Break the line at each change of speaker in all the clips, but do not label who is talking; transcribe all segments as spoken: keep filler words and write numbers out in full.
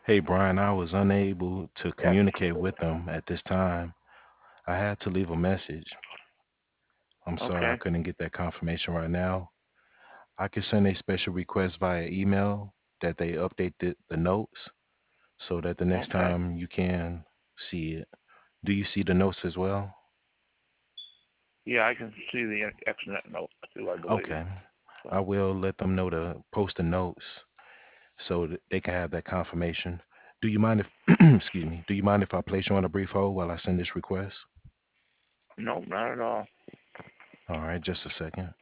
Hey, Brian, I was unable to
Yes.
communicate with them at this time. I had to leave a message. I'm sorry I
Okay.
couldn't get that confirmation right now. I could send a special request via email that they update the, the notes so that the next
Okay.
time you can see it. Do you see the notes as well?
Yeah, I can see the extranet note too, I believe.
Okay.
So,
I will let them know to post the notes so that they can have that confirmation. Do you mind if, excuse me, do you mind if I place you on a brief hold while I send this request?
no, not at all.
All right, just a second.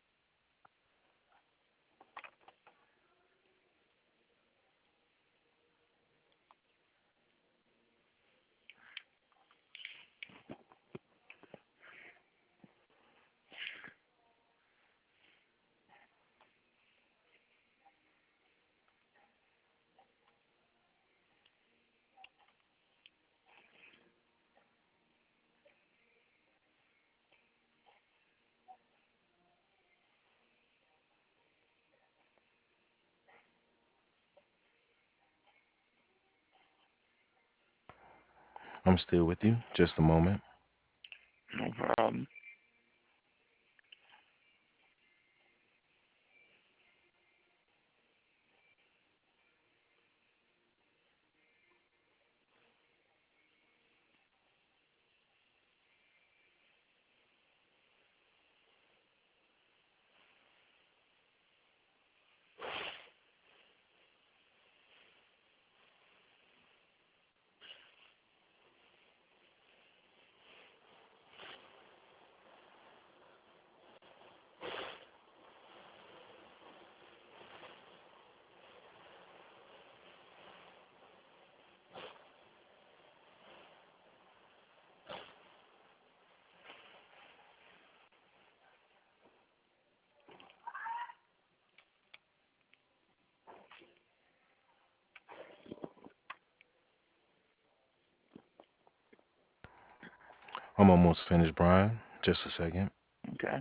I'm still with you. Just a moment.
No problem.
I'm almost finished, Brian. Just a second.
Okay.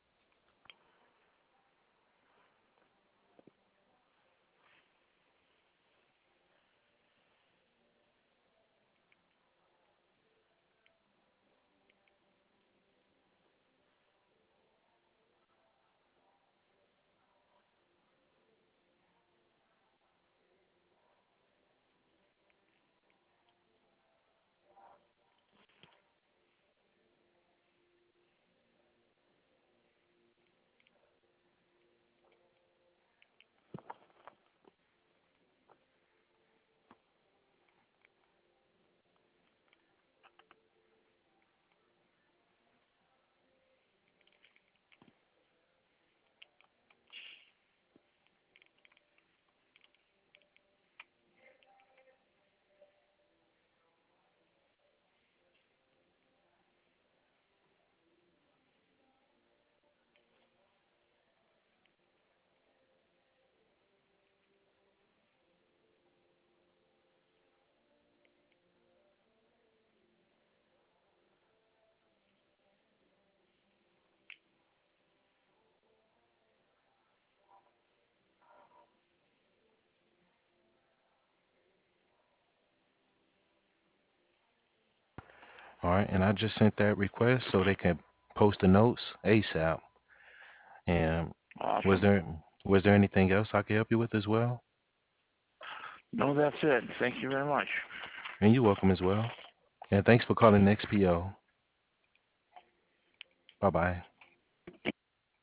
All right, and I just sent that request so they can post the notes ASAP. And was
Awesome.
there was there anything else I could help you with as well?
No, that's it. Thank you very much.
And you're welcome as well. And thanks for calling X P O. Bye bye.